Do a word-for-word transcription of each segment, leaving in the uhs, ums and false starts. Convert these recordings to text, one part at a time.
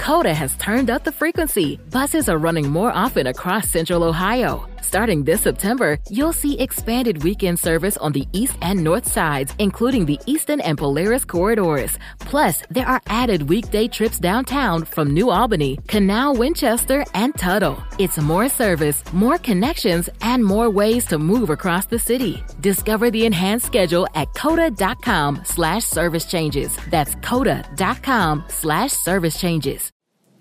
Coda has turned up the frequency. Buses are running more often across Central Ohio. Starting this September, you'll see expanded weekend service on the east and north sides, including the Eastern and Polaris corridors. Plus, there are added weekday trips downtown from New Albany, Canal, Winchester, and Tuttle. It's more service, more connections, and more ways to move across the city. Discover the enhanced schedule at coda.com slash service changes. That's coda.com slash service changes.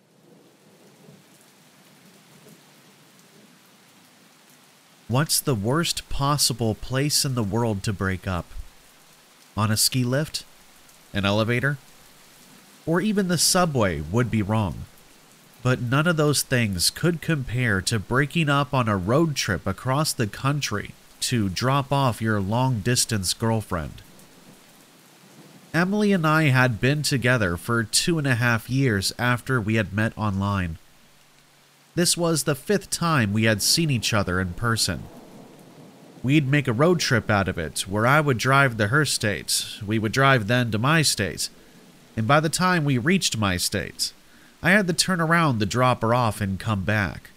What's the worst possible place in the world to break up? On a ski lift? An elevator? Or even the subway would be wrong. But none of those things could compare to breaking up on a road trip across the country to drop off your long-distance girlfriend. Emily and I had been together for two and a half years after we had met online. This was the fifth time we had seen each other in person. We'd make a road trip out of it, where I would drive to her state, we would drive then to my state, and by the time we reached my state, I had to turn around to drop her off and come back.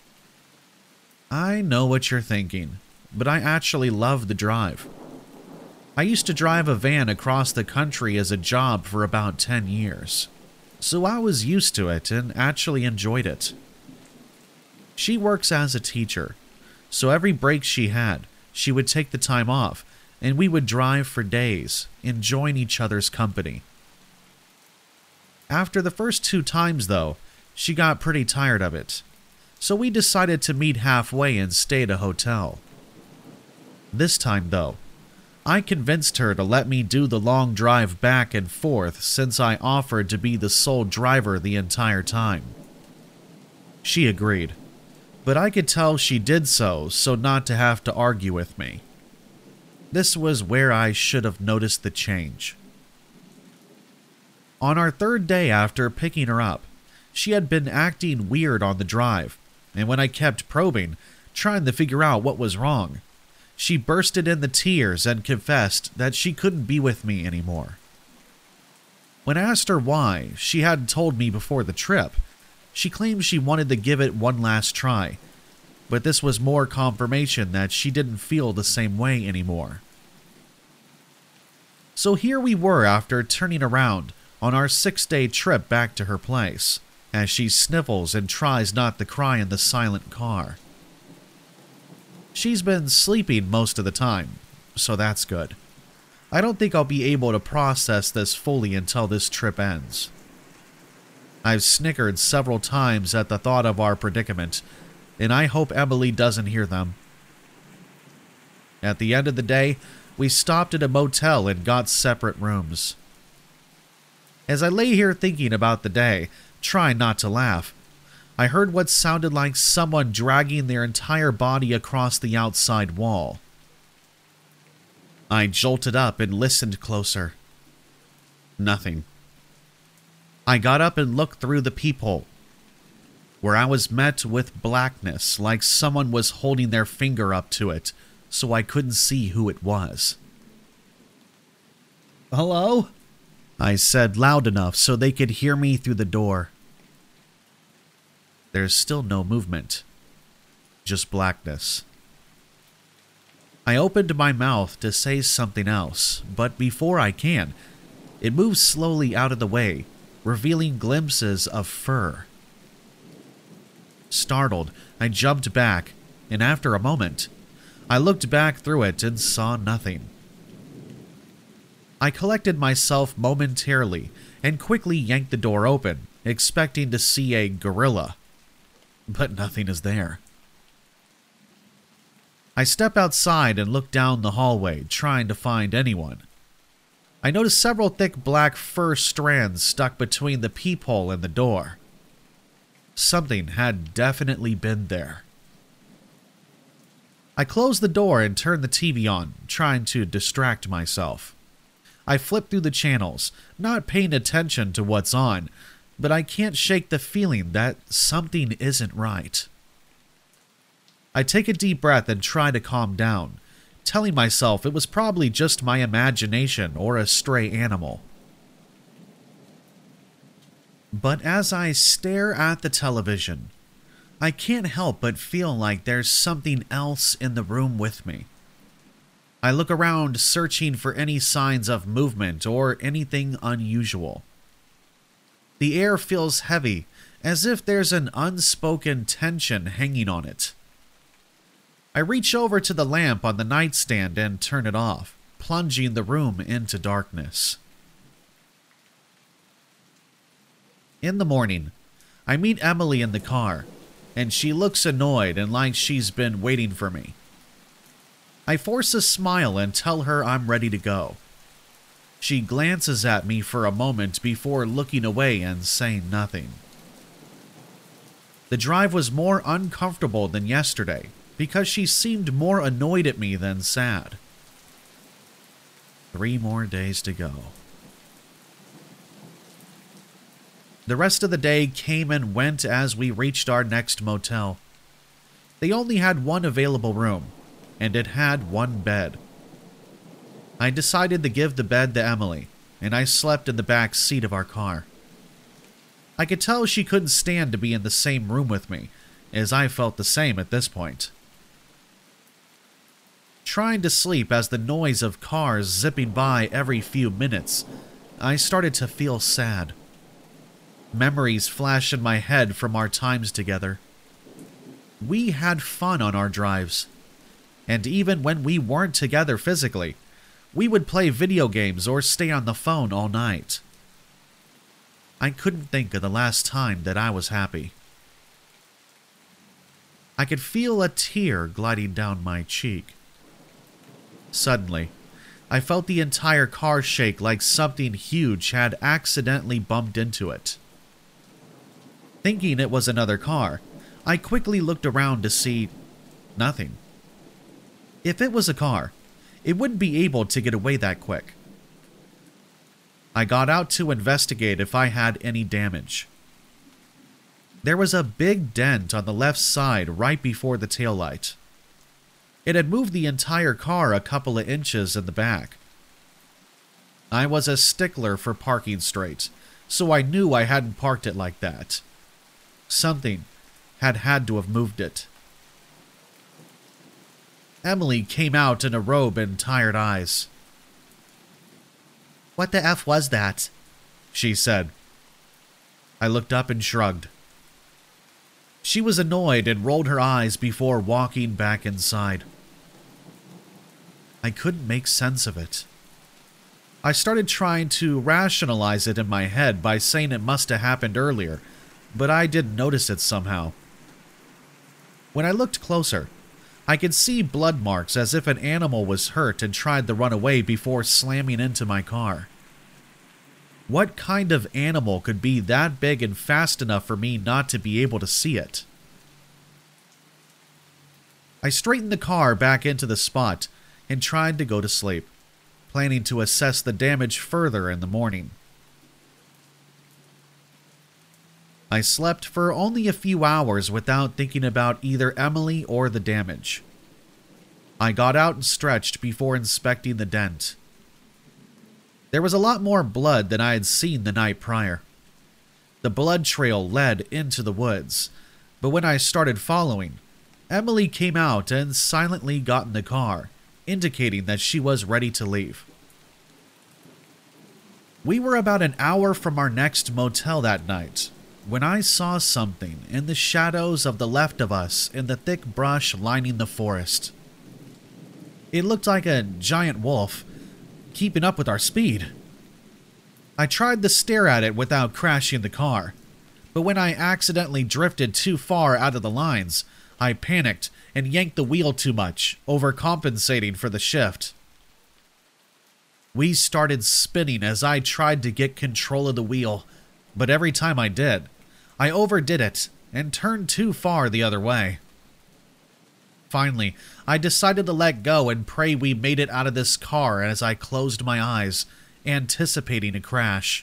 I know what you're thinking, but I actually love the drive. I used to drive a van across the country as a job for about ten years, so I was used to it and actually enjoyed it. She works as a teacher, so every break she had, she would take the time off, and we would drive for days, enjoying each other's company. After the first two times, though, she got pretty tired of it, so we decided to meet halfway and stay at a hotel. This time, though, I convinced her to let me do the long drive back and forth since I offered to be the sole driver the entire time. She agreed, but I could tell she did so so not to have to argue with me. This was where I should have noticed the change. On our third day after picking her up, she had been acting weird on the drive, and when I kept probing, trying to figure out what was wrong, she bursted into tears and confessed that she couldn't be with me anymore. When I asked her why, she hadn't told me before the trip. She claimed she wanted to give it one last try, but this was more confirmation that she didn't feel the same way anymore. So here we were after turning around on our six-day trip back to her place, as she sniffles and tries not to cry in the silent car. She's been sleeping most of the time, so that's good. I don't think I'll be able to process this fully until this trip ends. I've snickered several times at the thought of our predicament, and I hope Emily doesn't hear them. At the end of the day, we stopped at a motel and got separate rooms. As I lay here thinking about the day, trying not to laugh, I heard what sounded like someone dragging their entire body across the outside wall. I jolted up and listened closer. Nothing. I got up and looked through the peephole, where I was met with blackness like someone was holding their finger up to it, so I couldn't see who it was. "Hello?" I said loud enough so they could hear me through the door. There's still no movement, just blackness. I opened my mouth to say something else, but before I can, it moves slowly out of the way, revealing glimpses of fur. Startled, I jumped back, and after a moment, I looked back through it and saw nothing. I collected myself momentarily and quickly yanked the door open, expecting to see a gorilla, but nothing is there. I step outside and look down the hallway, trying to find anyone. I noticed several thick black fur strands stuck between the peephole and the door. Something had definitely been there. I closed the door and turned the T V on, trying to distract myself. I flipped through the channels, not paying attention to what's on, but I can't shake the feeling that something isn't right. I take a deep breath and try to calm down, telling myself it was probably just my imagination or a stray animal. But as I stare at the television, I can't help but feel like there's something else in the room with me. I look around searching for any signs of movement or anything unusual. The air feels heavy, as if there's an unspoken tension hanging on it. I reach over to the lamp on the nightstand and turn it off, plunging the room into darkness. In the morning, I meet Emily in the car, and she looks annoyed and like she's been waiting for me. I force a smile and tell her I'm ready to go. She glances at me for a moment before looking away and saying nothing. The drive was more uncomfortable than yesterday because she seemed more annoyed at me than sad. Three more days to go. The rest of the day came and went as we reached our next motel. They only had one available room, and it had one bed. I decided to give the bed to Emily, and I slept in the back seat of our car. I could tell she couldn't stand to be in the same room with me, as I felt the same at this point. Trying to sleep as the noise of cars zipping by every few minutes, I started to feel sad. Memories flash in my head from our times together. We had fun on our drives, and even when we weren't together physically, we would play video games or stay on the phone all night. I couldn't think of the last time that I was happy. I could feel a tear gliding down my cheek. Suddenly, I felt the entire car shake like something huge had accidentally bumped into it. Thinking it was another car, I quickly looked around to see nothing. If it was a car, it wouldn't be able to get away that quick. I got out to investigate if I had any damage. There was a big dent on the left side right before the taillight. It had moved the entire car a couple of inches in the back. I was a stickler for parking straight, so I knew I hadn't parked it like that. Something had had to have moved it. Emily came out in a robe and tired eyes. "What the F was that?" she said. I looked up and shrugged. She was annoyed and rolled her eyes before walking back inside. I couldn't make sense of it. I started trying to rationalize it in my head by saying it must have happened earlier, but I didn't notice it somehow. When I looked closer, I could see blood marks as if an animal was hurt and tried to run away before slamming into my car. What kind of animal could be that big and fast enough for me not to be able to see it? I straightened the car back into the spot and tried to go to sleep, planning to assess the damage further in the morning. I slept for only a few hours without thinking about either Emily or the damage. I got out and stretched before inspecting the dent. There was a lot more blood than I had seen the night prior. The blood trail led into the woods, but when I started following, Emily came out and silently got in the car, indicating that she was ready to leave. We were about an hour from our next motel that night, when I saw something in the shadows of the left of us in the thick brush lining the forest. It looked like a giant wolf, keeping up with our speed. I tried to stare at it without crashing the car, but when I accidentally drifted too far out of the lines, I panicked and yanked the wheel too much, overcompensating for the shift. We started spinning as I tried to get control of the wheel, but every time I did, I overdid it and turned too far the other way. Finally, I decided to let go and pray we made it out of this car as I closed my eyes, anticipating a crash.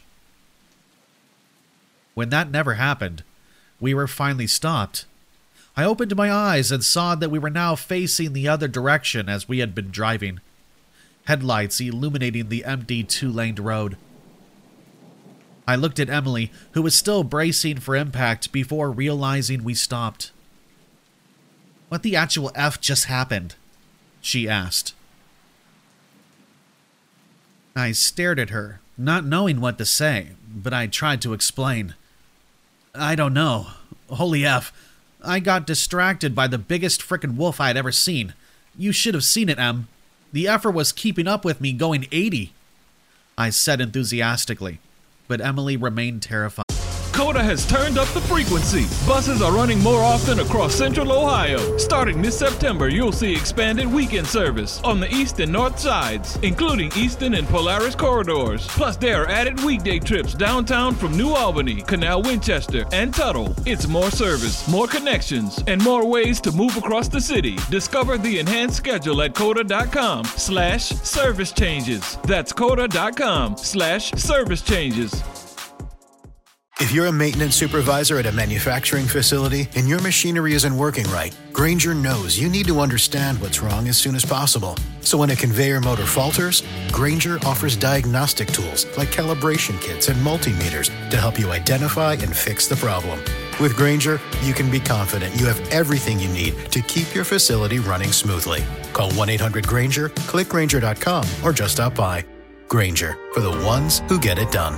When that never happened, we were finally stopped. I opened my eyes and saw that we were now facing the other direction as we had been driving, headlights illuminating the empty two-laned road. I looked at Emily, who was still bracing for impact before realizing we stopped. "What the actual F just happened?" she asked. I stared at her, not knowing what to say, but I tried to explain. "I don't know. Holy F. I got distracted by the biggest frickin' wolf I had ever seen. You should have seen it, Em. The effer was keeping up with me going eighty. I said enthusiastically, but Emily remained terrified. COTA has turned up the frequency. Buses are running more often across Central Ohio. Starting this September, you'll see expanded weekend service on the east and north sides, including Easton and Polaris corridors. Plus, there are added weekday trips downtown from New Albany, Canal Winchester, and Tuttle. It's more service, more connections, and more ways to move across the city. Discover the enhanced schedule at COTA.com slash service changes. That's COTA.com slash service changes. If you're a maintenance supervisor at a manufacturing facility and your machinery isn't working right, Grainger knows you need to understand what's wrong as soon as possible. So when a conveyor motor falters, Grainger offers diagnostic tools like calibration kits and multimeters to help you identify and fix the problem. With Grainger, you can be confident you have everything you need to keep your facility running smoothly. Call one eight hundred Grainger, click Grainger dot com, or just stop by. Grainger, for the ones who get it done.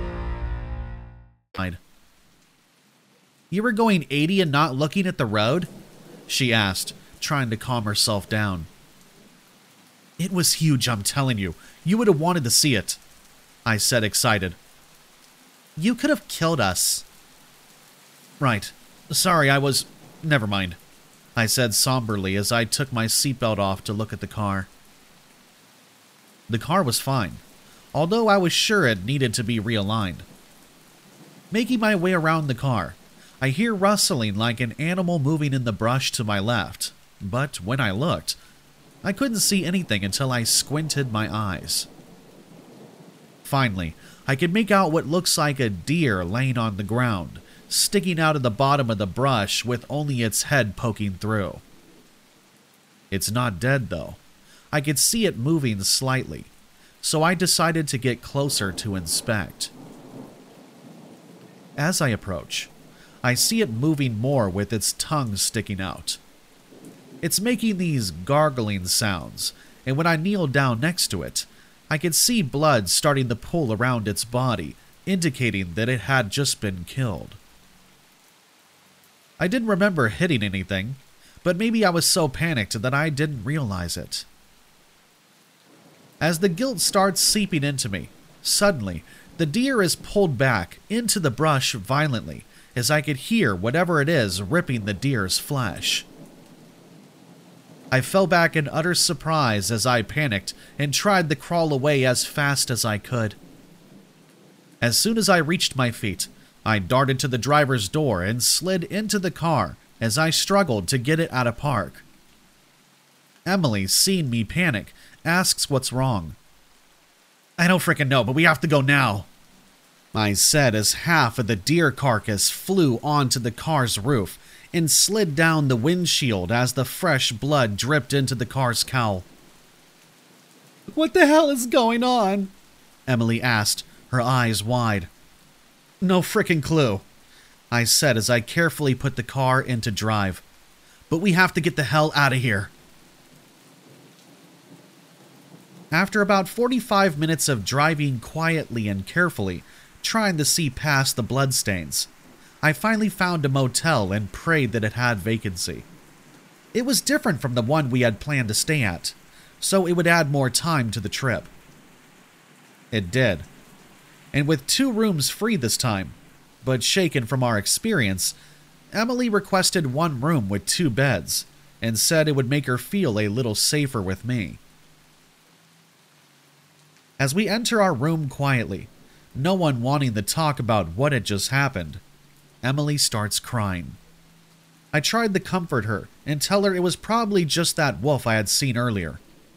"You were going eighty and not looking at the road?" she asked, trying to calm herself down. "It was huge, I'm telling you. You would have wanted to see it," I said, excited. "You could have killed us." "Right. Sorry, I was... Never mind," I said somberly as I took my seatbelt off to look at the car. The car was fine, although I was sure it needed to be realigned. Making my way around the car, I hear rustling like an animal moving in the brush to my left, but when I looked, I couldn't see anything until I squinted my eyes. Finally, I could make out what looks like a deer laying on the ground, sticking out of the bottom of the brush with only its head poking through. It's not dead, though. I could see it moving slightly, so I decided to get closer to inspect. As I approach, I see it moving more with its tongue sticking out. It's making these gargling sounds, and when I kneel down next to it, I could see blood starting to pool around its body, indicating that it had just been killed. I didn't remember hitting anything, but maybe I was so panicked that I didn't realize it. As the guilt starts seeping into me, suddenly, the deer is pulled back into the brush violently as I could hear whatever it is ripping the deer's flesh. I fell back in utter surprise as I panicked and tried to crawl away as fast as I could. As soon as I reached my feet, I darted to the driver's door and slid into the car as I struggled to get it out of park. Emily, seeing me panic, asks what's wrong. "I don't frickin' know, but we have to go now," I said as half of the deer carcass flew onto the car's roof and slid down the windshield as the fresh blood dripped into the car's cowl. "What the hell is going on?" Emily asked, her eyes wide. "No frickin' clue," I said as I carefully put the car into drive. "But we have to get the hell out of here." After about forty-five minutes of driving quietly and carefully, trying to see past the bloodstains, I finally found a motel and prayed that it had vacancy. It was different from the one we had planned to stay at, so it would add more time to the trip. It did. And with two rooms free this time, but shaken from our experience, Emily requested one room with two beds and said it would make her feel a little safer with me. As we enter our room quietly, no one wanting to talk about what had just happened, Emily starts crying. I tried to comfort her and tell her it was probably just that wolf I had seen earlier.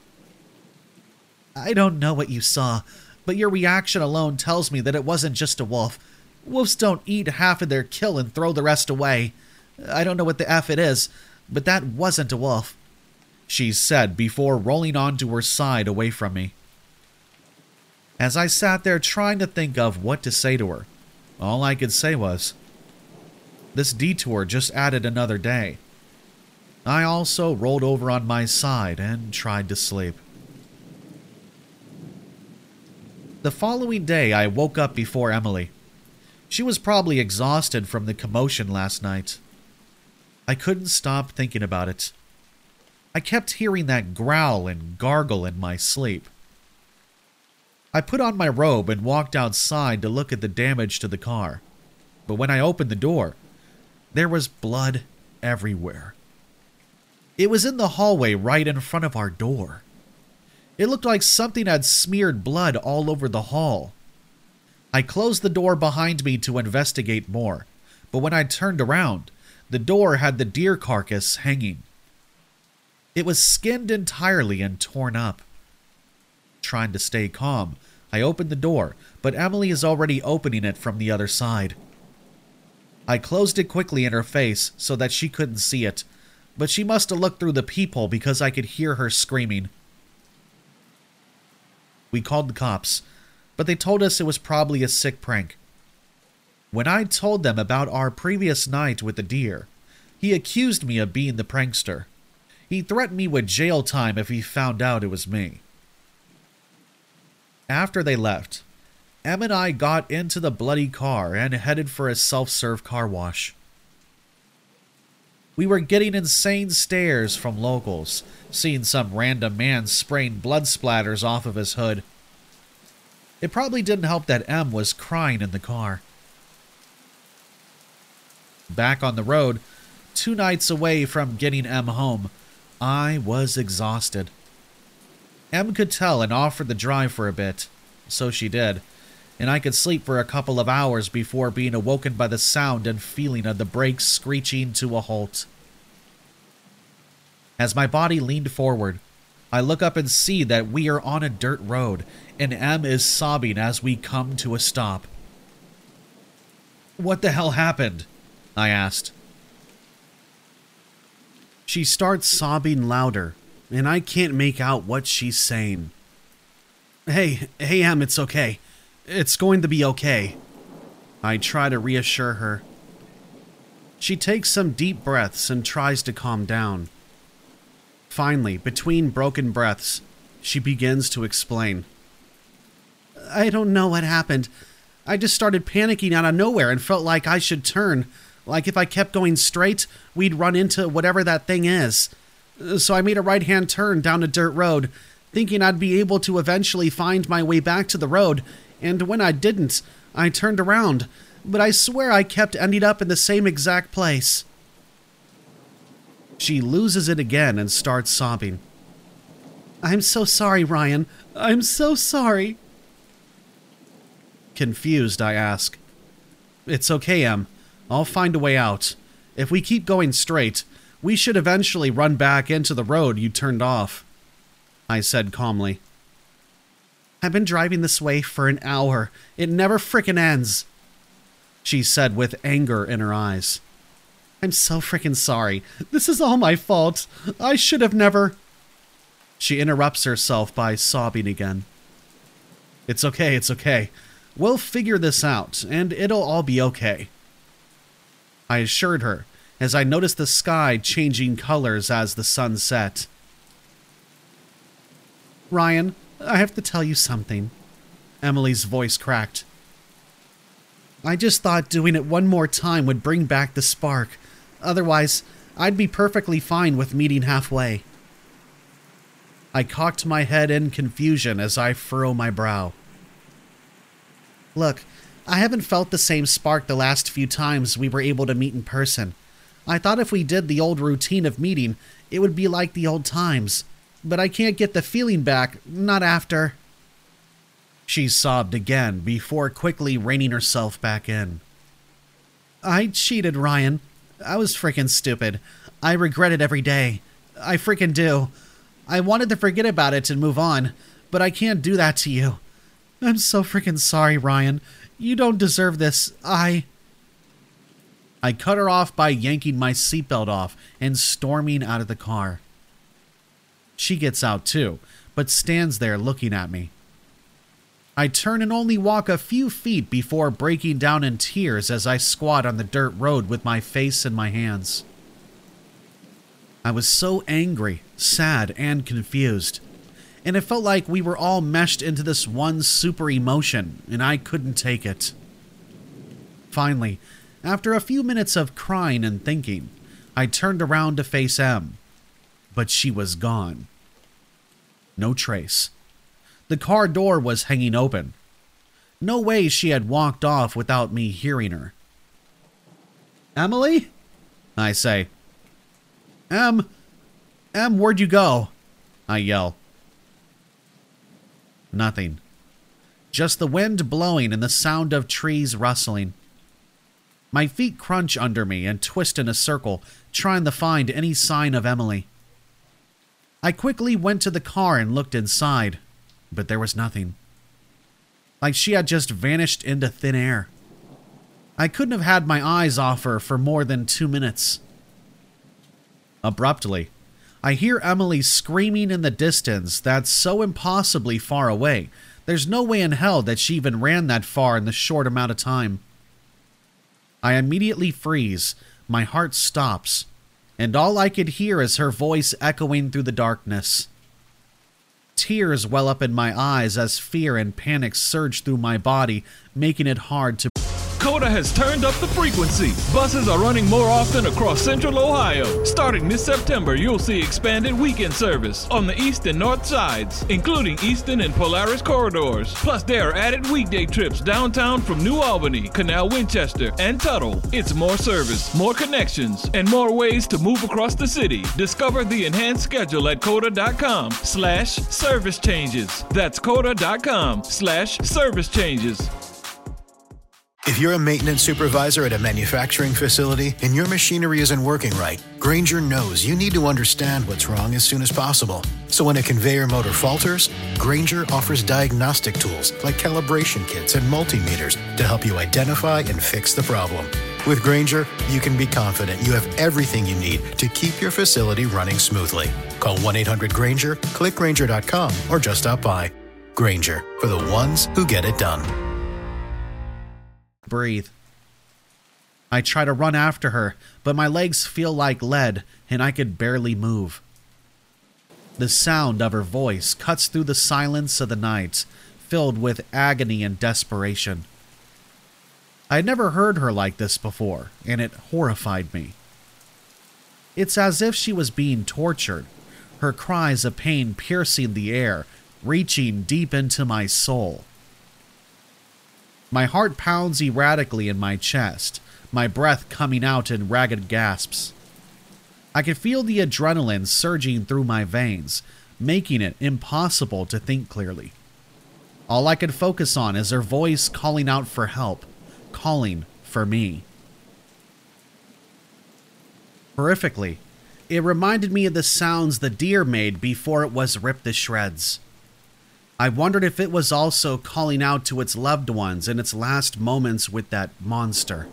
"I don't know what you saw, but your reaction alone tells me that it wasn't just a wolf. Wolves don't eat half of their kill and throw the rest away. I don't know what the F it is, but that wasn't a wolf," she said before rolling onto her side away from me. As I sat there trying to think of what to say to her, all I could say was, this detour just added another day. I also rolled over on my side and tried to sleep. The following day, I woke up before Emily. She was probably exhausted from the commotion last night. I couldn't stop thinking about it. I kept hearing that growl and gargle in my sleep. I put on my robe and walked outside to look at the damage to the car. But when I opened the door, there was blood everywhere. It was in the hallway right in front of our door. It looked like something had smeared blood all over the hall. I closed the door behind me to investigate more, but when I turned around, the door had the deer carcass hanging. It was skinned entirely and torn up. Trying to stay calm, I opened the door, but Emily is already opening it from the other side. I closed it quickly in her face so that she couldn't see it, but she must have looked through the peephole because I could hear her screaming. We called the cops, but they told us it was probably a sick prank. When I told them about our previous night with the deer, he accused me of being the prankster. He threatened me with jail time if he found out it was me. After they left, Em and I got into the bloody car and headed for a self-serve car wash. We were getting insane stares from locals, seeing some random man spraying blood splatters off of his hood. It probably didn't help that Em was crying in the car. Back on the road, two nights away from getting Em home, I was exhausted. Em could tell and offered to drive for a bit, so she did, and I could sleep for a couple of hours before being awoken by the sound and feeling of the brakes screeching to a halt. As my body leaned forward, I look up and see that we are on a dirt road, and Em is sobbing as we come to a stop. "What the hell happened?" I asked. She starts sobbing louder, and I can't make out what she's saying. Hey, hey Em, it's okay. It's going to be okay. I try to reassure her. She takes some deep breaths and tries to calm down. Finally, between broken breaths, she begins to explain. I don't know what happened. I just started panicking out of nowhere and felt like I should turn. Like if I kept going straight, we'd run into whatever that thing is. So I made a right-hand turn down a dirt road, thinking I'd be able to eventually find my way back to the road, and when I didn't, I turned around, but I swear I kept ending up in the same exact place. She loses it again and starts sobbing. I'm so sorry, Ryan. I'm so sorry. Confused, I ask. It's okay, Em. I'll find a way out. If we keep going straight, we should eventually run back into the road you turned off, I said calmly. I've been driving this way for an hour. It never frickin' ends, she said with anger in her eyes. I'm so frickin' sorry. This is all my fault. I should have never... She interrupts herself by sobbing again. It's okay, it's okay. We'll figure this out, and it'll all be okay, I assured her, as I noticed the sky changing colors as the sun set. Ryan, I have to tell you something. Emily's voice cracked. I just thought doing it one more time would bring back the spark. Otherwise, I'd be perfectly fine with meeting halfway. I cocked my head in confusion as I furrow my brow. Look, I haven't felt the same spark the last few times we were able to meet in person. I thought if we did the old routine of meeting, it would be like the old times. But I can't get the feeling back, not after... She sobbed again before quickly reining herself back in. I cheated, Ryan. I was freaking stupid. I regret it every day. I freaking do. I wanted to forget about it and move on, but I can't do that to you. I'm so freaking sorry, Ryan. You don't deserve this. I... I cut her off by yanking my seatbelt off and storming out of the car. She gets out too, but stands there looking at me. I turn and only walk a few feet before breaking down in tears as I squat on the dirt road with my face in my hands. I was so angry, sad, and confused, and it felt like we were all meshed into this one super emotion, and I couldn't take it. Finally, after a few minutes of crying and thinking, I turned around to face Em, but she was gone. No trace. The car door was hanging open. No way she had walked off without me hearing her. "Emily?" I say. Em, Em, where'd you go?" I yell. Nothing. Just the wind blowing and the sound of trees rustling. My feet crunch under me and twist in a circle, trying to find any sign of Emily. I quickly went to the car and looked inside, but there was nothing. Like she had just vanished into thin air. I couldn't have had my eyes off her for more than two minutes. Abruptly, I hear Emily screaming in the distance that's so impossibly far away. There's no way in hell that she even ran that far in the short amount of time. I immediately freeze, my heart stops, and all I could hear is her voice echoing through the darkness. Tears well up in my eyes as fear and panic surge through my body, making it hard to... COTA has turned up the frequency. Buses are running more often across Central Ohio. Starting this September, you'll see expanded weekend service on the east and north sides, including Eastern and Polaris corridors. Plus, there are added weekday trips downtown from New Albany, Canal Winchester, and Tuttle. It's more service, more connections, and more ways to move across the city. Discover the enhanced schedule at COTA.com slash service changes. That's COTA.com slash service changes. If you're a maintenance supervisor at a manufacturing facility and your machinery isn't working right, Grainger knows you need to understand what's wrong as soon as possible. So when a conveyor motor falters, Grainger offers diagnostic tools like calibration kits and multimeters to help you identify and fix the problem. With Grainger, you can be confident you have everything you need to keep your facility running smoothly. Call one eight hundred Grainger, click Grainger dot com, or just stop by. Grainger, for the ones who get it done. Breathe. I try to run after her, but my legs feel like lead and I could barely move. The sound of her voice cuts through the silence of the night, filled with agony and desperation. I had never heard her like this before, and it horrified me. It's as if she was being tortured, her cries of pain piercing the air, reaching deep into my soul. My heart pounds erratically in my chest, my breath coming out in ragged gasps. I could feel the adrenaline surging through my veins, making it impossible to think clearly. All I could focus on is her voice calling out for help, calling for me. Horrifically, it reminded me of the sounds the deer made before it was ripped to shreds. I wondered if it was also calling out to its loved ones in its last moments with that monster.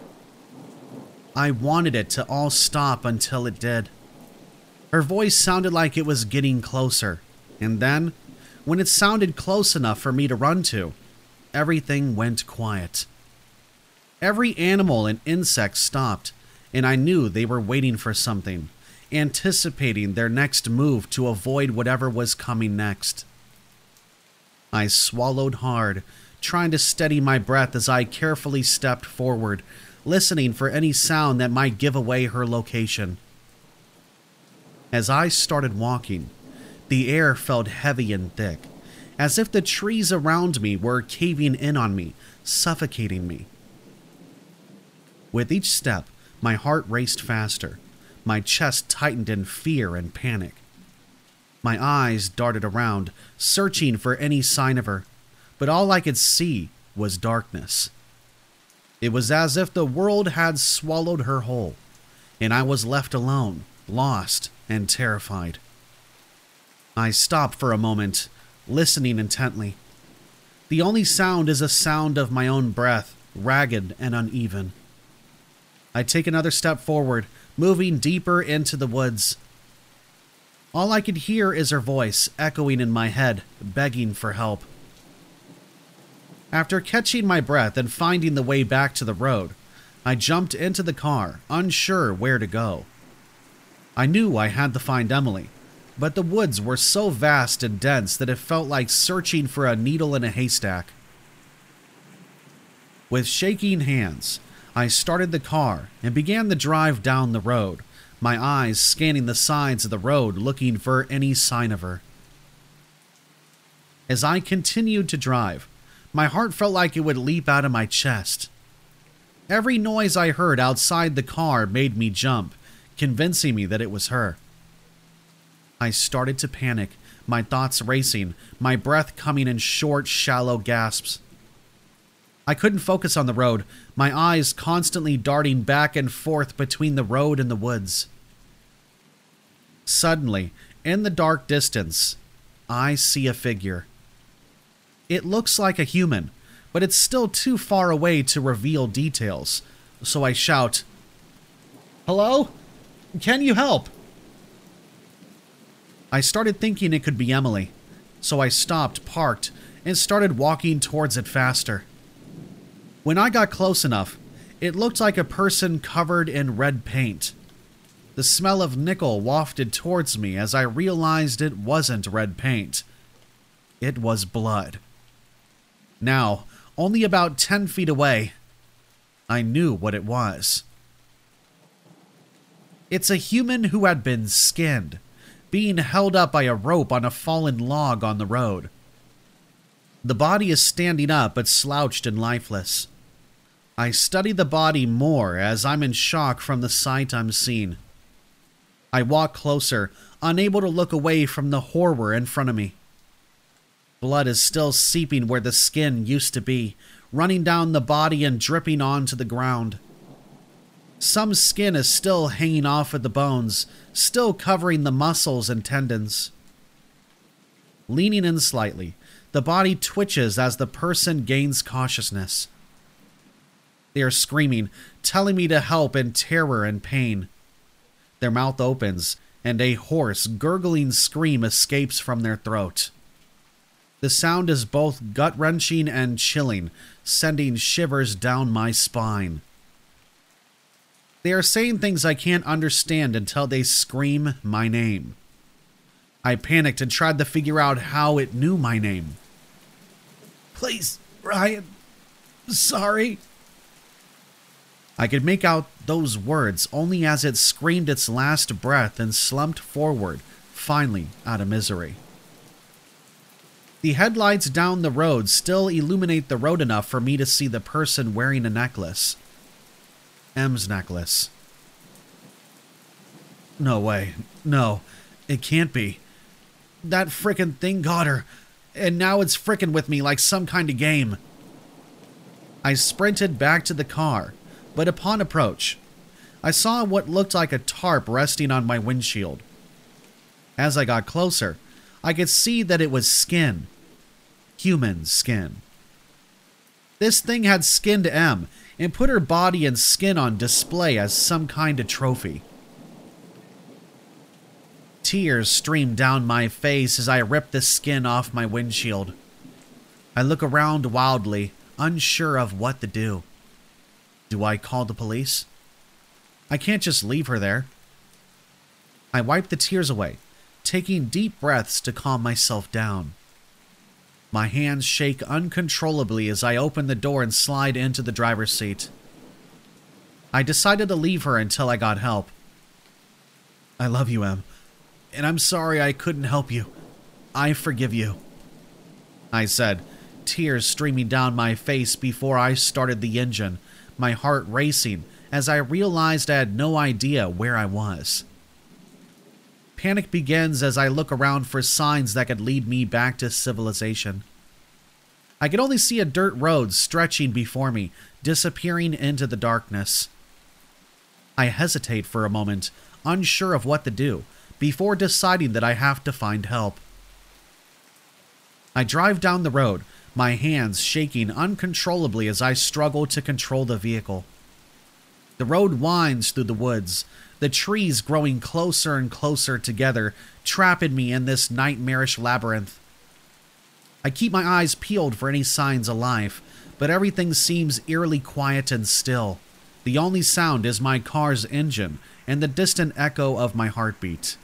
I wanted it to all stop until it did. Her voice sounded like it was getting closer, and then, when it sounded close enough for me to run to, everything went quiet. Every animal and insect stopped, and I knew they were waiting for something, anticipating their next move to avoid whatever was coming next. I swallowed hard, trying to steady my breath as I carefully stepped forward, listening for any sound that might give away her location. As I started walking, the air felt heavy and thick, as if the trees around me were caving in on me, suffocating me. With each step, my heart raced faster, my chest tightened in fear and panic. My eyes darted around, searching for any sign of her, but all I could see was darkness. It was as if the world had swallowed her whole, and I was left alone, lost and terrified. I stopped for a moment, listening intently. The only sound is a sound of my own breath, ragged and uneven. I take another step forward, moving deeper into the woods. All I could hear is her voice echoing in my head, begging for help. After catching my breath and finding the way back to the road, I jumped into the car, unsure where to go. I knew I had to find Emily, but the woods were so vast and dense that it felt like searching for a needle in a haystack. With shaking hands, I started the car and began the drive down the road, my eyes scanning the sides of the road looking for any sign of her. As I continued to drive, my heart felt like it would leap out of my chest. Every noise I heard outside the car made me jump, convincing me that it was her. I started to panic, my thoughts racing, my breath coming in short, shallow gasps. I couldn't focus on the road, my eyes constantly darting back and forth between the road and the woods. Suddenly, in the dark distance, I see a figure. It looks like a human, but it's still too far away to reveal details, so I shout, "Hello? Can you help?" I started thinking it could be Emily, so I stopped, parked, and started walking towards it faster. When I got close enough, it looked like a person covered in red paint. The smell of nickel wafted towards me as I realized it wasn't red paint. It was blood. Now, only about ten feet away, I knew what it was. It's a human who had been skinned, being held up by a rope on a fallen log on the road. The body is standing up but slouched and lifeless. I study the body more as I'm in shock from the sight I'm seeing. I walk closer, unable to look away from the horror in front of me. Blood is still seeping where the skin used to be, running down the body and dripping onto the ground. Some skin is still hanging off at the bones, still covering the muscles and tendons. Leaning in slightly, the body twitches as the person gains consciousness. They are screaming, telling me to help in terror and pain. Their mouth opens, and a hoarse, gurgling scream escapes from their throat. The sound is both gut-wrenching and chilling, sending shivers down my spine. They are saying things I can't understand until they scream my name. I panicked and tried to figure out how it knew my name. "Please, Ryan. Sorry." I could make out those words only as it screamed its last breath and slumped forward, finally out of misery. The headlights down the road still illuminate the road enough for me to see the person wearing a necklace. M's necklace. No way. No, it can't be. That frickin' thing got her, and now it's frickin' with me like some kind of game. I sprinted back to the car, but upon approach, I saw what looked like a tarp resting on my windshield. As I got closer, I could see that it was skin. Human skin. This thing had skinned M and put her body and skin on display as some kind of trophy. Tears streamed down my face as I ripped the skin off my windshield. I look around wildly, unsure of what to do. Do I call the police? I can't just leave her there. I wipe the tears away, taking deep breaths to calm myself down. My hands shake uncontrollably as I open the door and slide into the driver's seat. I decided to leave her until I got help. I love you, Em, and I'm sorry I couldn't help you. I forgive you, I said, tears streaming down my face before I started the engine, my heart racing as I realized I had no idea where I was. Panic begins as I look around for signs that could lead me back to civilization. I could only see a dirt road stretching before me, disappearing into the darkness. I hesitate for a moment, unsure of what to do, before deciding that I have to find help. I drive down the road, my hands shaking uncontrollably as I struggle to control the vehicle. The road winds through the woods, the trees growing closer and closer together, trapping me in this nightmarish labyrinth. I keep my eyes peeled for any signs of life, but everything seems eerily quiet and still. The only sound is my car's engine and the distant echo of my heartbeat.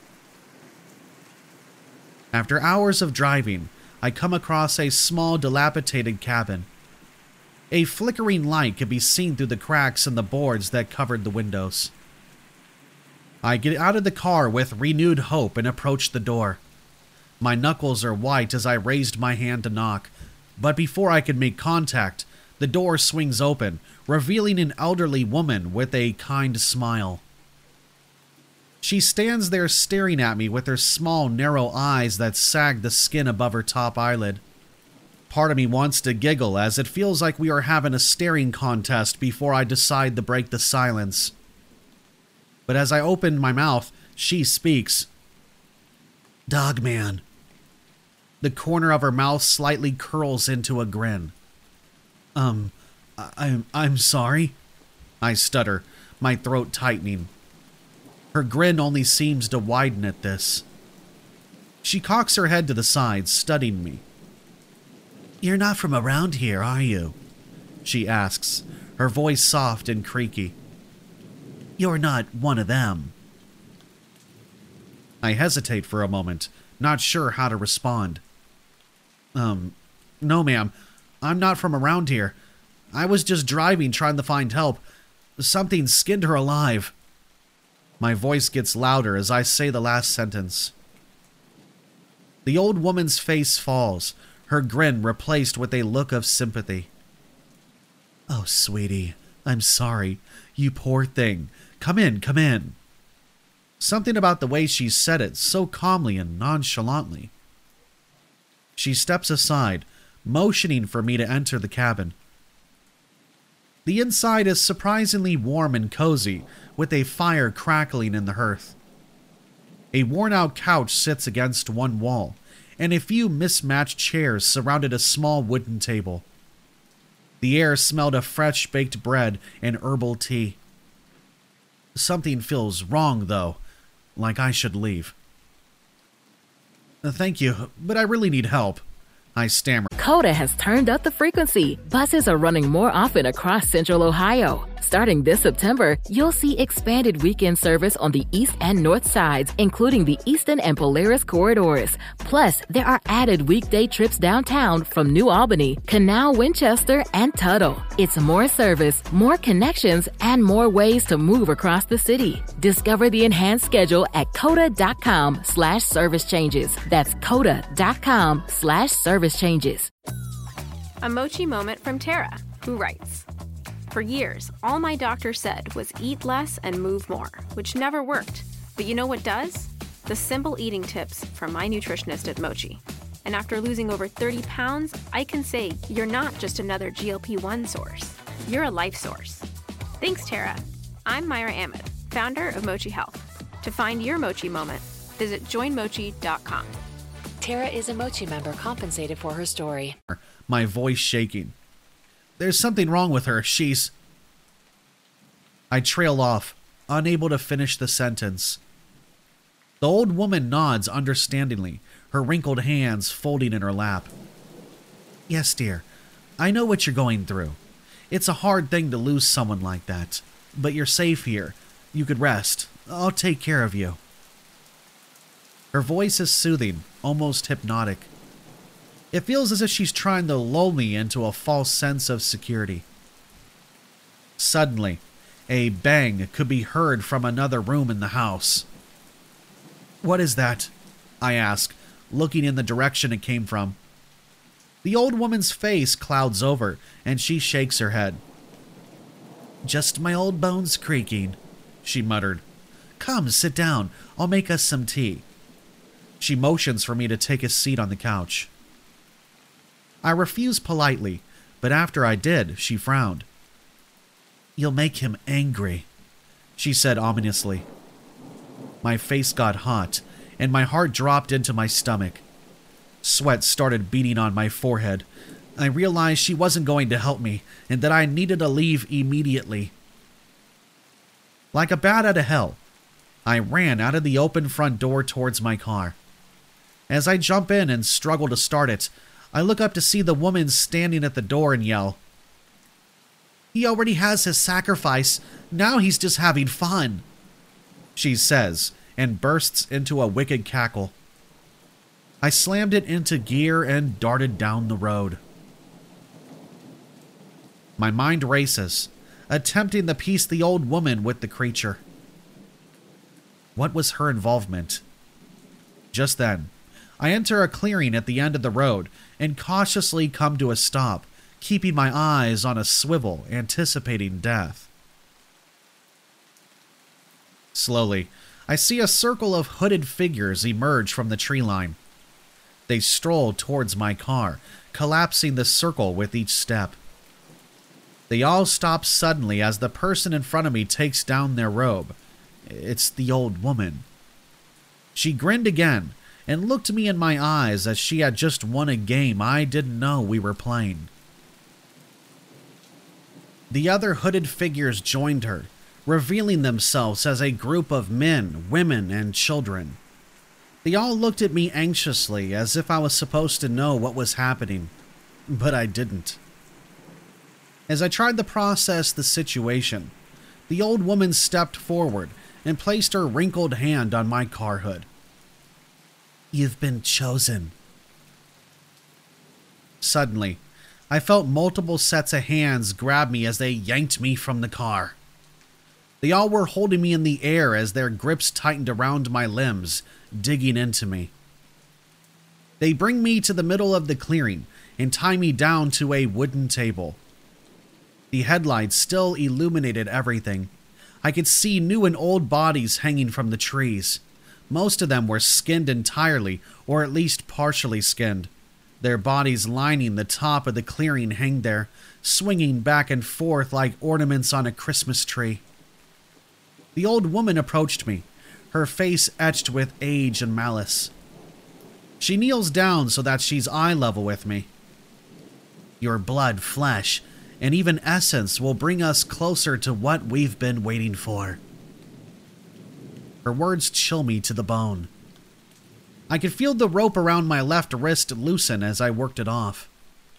After hours of driving, I come across a small, dilapidated cabin. A flickering light can be seen through the cracks in the boards that covered the windows. I get out of the car with renewed hope and approach the door. My knuckles are white as I raised my hand to knock, but before I can make contact, the door swings open, revealing an elderly woman with a kind smile. She stands there staring at me with her small, narrow eyes that sag the skin above her top eyelid. Part of me wants to giggle as it feels like we are having a staring contest before I decide to break the silence. But as I open my mouth, she speaks. "Dogman." The corner of her mouth slightly curls into a grin. Um, I I'm, I'm sorry. I stutter, my throat tightening. Her grin only seems to widen at this. She cocks her head to the side, studying me. "You're not from around here, are you?" she asks, her voice soft and creaky. "You're not one of them." I hesitate for a moment, not sure how to respond. Um, no ma'am, I'm not from around here. I was just driving trying to find help. Something skinned her alive. My voice gets louder as I say the last sentence. The old woman's face falls, her grin replaced with a look of sympathy. "Oh, sweetie, I'm sorry. You poor thing. Come in, come in." Something about the way she said it so calmly and nonchalantly. She steps aside, motioning for me to enter the cabin. The inside is surprisingly warm and cozy, with a fire crackling in the hearth. A worn-out couch sits against one wall, and a few mismatched chairs surrounded a small wooden table. The air smelled of fresh baked bread and herbal tea. Something feels wrong, though, like I should leave. "Thank you, but I really need help," I stammer. Coda has turned up the frequency. Buses are running more often across Central Ohio. Starting this September, you'll see expanded weekend service on the east and north sides, including the Easton and Polaris corridors. Plus, there are added weekday trips downtown from New Albany, Canal, Winchester, and Tuttle. It's more service, more connections, and more ways to move across the city. Discover the enhanced schedule at coda.com slash service changes. That's coda.com slash service changes. A mochi moment from Tara, who writes, "For years, all my doctor said was eat less and move more, which never worked. But you know what does? The simple eating tips from my nutritionist at Mochi. And after losing over thirty pounds, I can say you're not just another G L P one source. You're a life source. Thanks, Tara. I'm Myra Ahmed, founder of Mochi Health. To find your Mochi moment, visit join mochi dot com. Tara is a Mochi member compensated for her story. My voice shaking. "There's something wrong with her. She's..." I trail off, unable to finish the sentence. The old woman nods understandingly, her wrinkled hands folding in her lap. "Yes, dear. I know what you're going through. It's a hard thing to lose someone like that. But you're safe here. You could rest. I'll take care of you." Her voice is soothing, almost hypnotic. It feels as if she's trying to lull me into a false sense of security. Suddenly, a bang could be heard from another room in the house. "What is that?" I ask, looking in the direction it came from. The old woman's face clouds over, and she shakes her head. "Just my old bones creaking," she muttered. "Come, sit down. I'll make us some tea." She motions for me to take a seat on the couch. I refuse politely, but after I did, she frowned. "You'll make him angry," she said ominously. My face got hot, and my heart dropped into my stomach. Sweat started beating on my forehead. I realized she wasn't going to help me, and that I needed to leave immediately. Like a bat out of hell, I ran out of the open front door towards my car. As I jump in and struggle to start it, I look up to see the woman standing at the door and yell, "He already has his sacrifice. Now he's just having fun," she says, and bursts into a wicked cackle. I slammed it into gear and darted down the road. My mind races, attempting to piece the old woman with the creature. What was her involvement? Just then, I enter a clearing at the end of the road and cautiously come to a stop, keeping my eyes on a swivel, anticipating death. Slowly, I see a circle of hooded figures emerge from the tree line. They stroll towards my car, collapsing the circle with each step. They all stop suddenly as the person in front of me takes down their robe. It's the old woman. She grinned again and looked me in my eyes as she had just won a game I didn't know we were playing. The other hooded figures joined her, revealing themselves as a group of men, women, and children. They all looked at me anxiously as if I was supposed to know what was happening, but I didn't. As I tried to process the situation, the old woman stepped forward and placed her wrinkled hand on my car hood. "You've been chosen." Suddenly, I felt multiple sets of hands grab me as they yanked me from the car. They all were holding me in the air as their grips tightened around my limbs, digging into me. They bring me to the middle of the clearing and tie me down to a wooden table. The headlights still illuminated everything. I could see new and old bodies hanging from the trees. Most of them were skinned entirely, or at least partially skinned. Their bodies lining the top of the clearing hang there, swinging back and forth like ornaments on a Christmas tree. The old woman approached me, her face etched with age and malice. She kneels down so that she's eye level with me. "Your blood, flesh, and even essence will bring us closer to what we've been waiting for." Her words chill me to the bone. I could feel the rope around my left wrist loosen as I worked it off.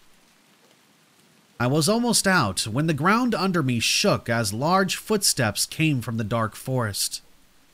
I was almost out when the ground under me shook as large footsteps came from the dark forest.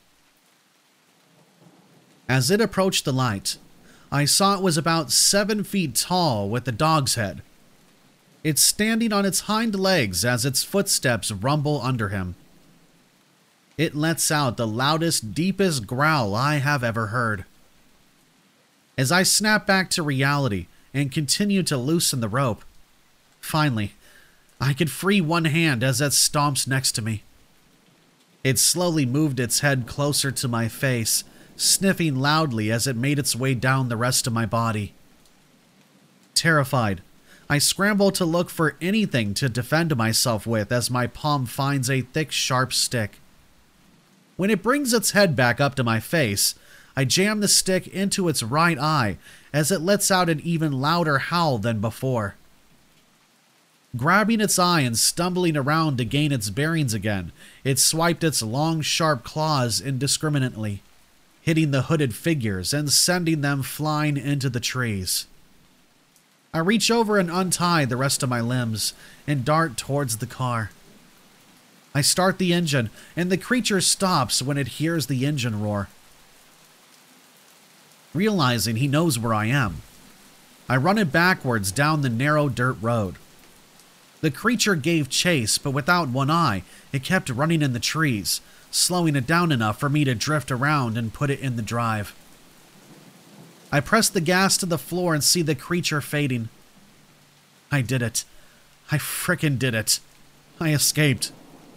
As it approached the light, I saw it was about seven feet tall with a dog's head. It's standing on its hind legs as its footsteps rumble under him. It lets out the loudest, deepest growl I have ever heard. As I snap back to reality and continue to loosen the rope, finally, I could free one hand as it stomps next to me. It slowly moved its head closer to my face, sniffing loudly as it made its way down the rest of my body. Terrified, I scramble to look for anything to defend myself with as my palm finds a thick, sharp stick. When it brings its head back up to my face, I jam the stick into its right eye as it lets out an even louder howl than before. Grabbing its eye and stumbling around to gain its bearings again, it swiped its long, sharp claws indiscriminately, hitting the hooded figures and sending them flying into the trees. I reach over and untie the rest of my limbs and dart towards the car. I start the engine, and the creature stops when it hears the engine roar. Realizing he knows where I am, I run it backwards down the narrow dirt road. The creature gave chase, but without one eye, it kept running in the trees, slowing it down enough for me to drift around and put it in the drive. I press the gas to the floor and see the creature fading. I did it. I frickin' did it. I escaped.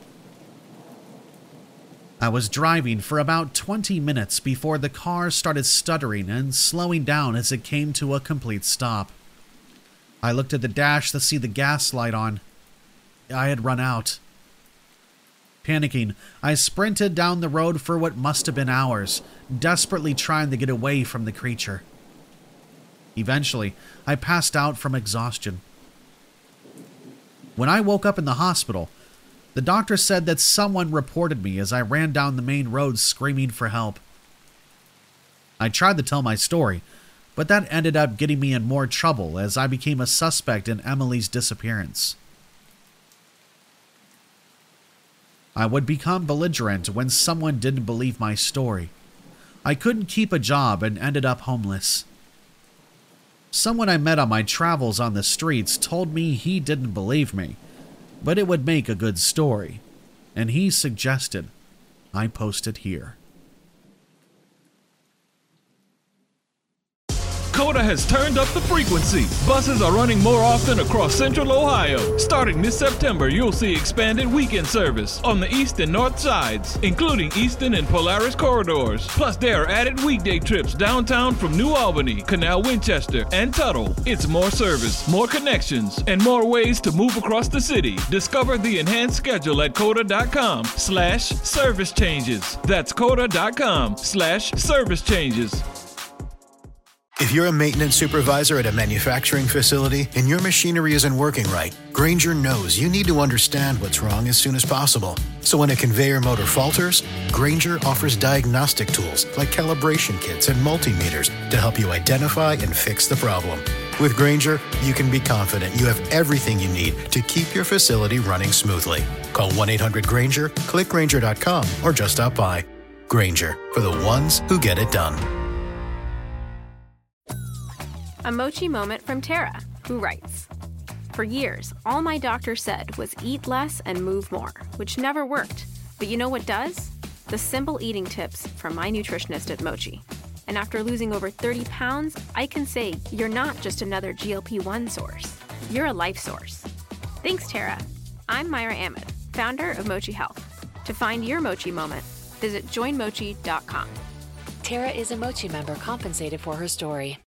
I was driving for about twenty minutes before the car started stuttering and slowing down as it came to a complete stop. I looked at the dash to see the gas light on. I had run out. Panicking, I sprinted down the road for what must have been hours, desperately trying to get away from the creature. Eventually, I passed out from exhaustion. When I woke up in the hospital, the doctor said that someone reported me as I ran down the main road screaming for help. I tried to tell my story, but that ended up getting me in more trouble as I became a suspect in Emily's disappearance. I would become belligerent when someone didn't believe my story. I couldn't keep a job and ended up homeless. Someone I met on my travels on the streets told me he didn't believe me, but it would make a good story, and he suggested I post it here. COTA has turned up the frequency. Buses are running more often across Central Ohio. Starting this September, you'll see expanded weekend service on the east and north sides, including Easton and Polaris corridors. Plus, there are added weekday trips downtown from New Albany, Canal Winchester, and Tuttle. It's more service, more connections, and more ways to move across the city. Discover the enhanced schedule at COTA.com slash service changes. That's COTA.com slash service changes. If you're a maintenance supervisor at a manufacturing facility and your machinery isn't working right, Grainger knows you need to understand what's wrong as soon as possible. So when a conveyor motor falters, Grainger offers diagnostic tools like calibration kits and multimeters to help you identify and fix the problem. With Grainger, you can be confident you have everything you need to keep your facility running smoothly. Call one eight hundred Grainger, click Grainger dot com, or just stop by. Grainger, for the ones who get it done. A mochi moment from Tara, who writes, "For years, all my doctor said was eat less and move more, which never worked. But you know what does? The simple eating tips from my nutritionist at Mochi. And after losing over thirty pounds, I can say you're not just another G L P one source. You're a life source." Thanks, Tara. I'm Myra Ahmed, founder of Mochi Health. To find your Mochi moment, visit join mochi dot com. Tara is a Mochi member compensated for her story.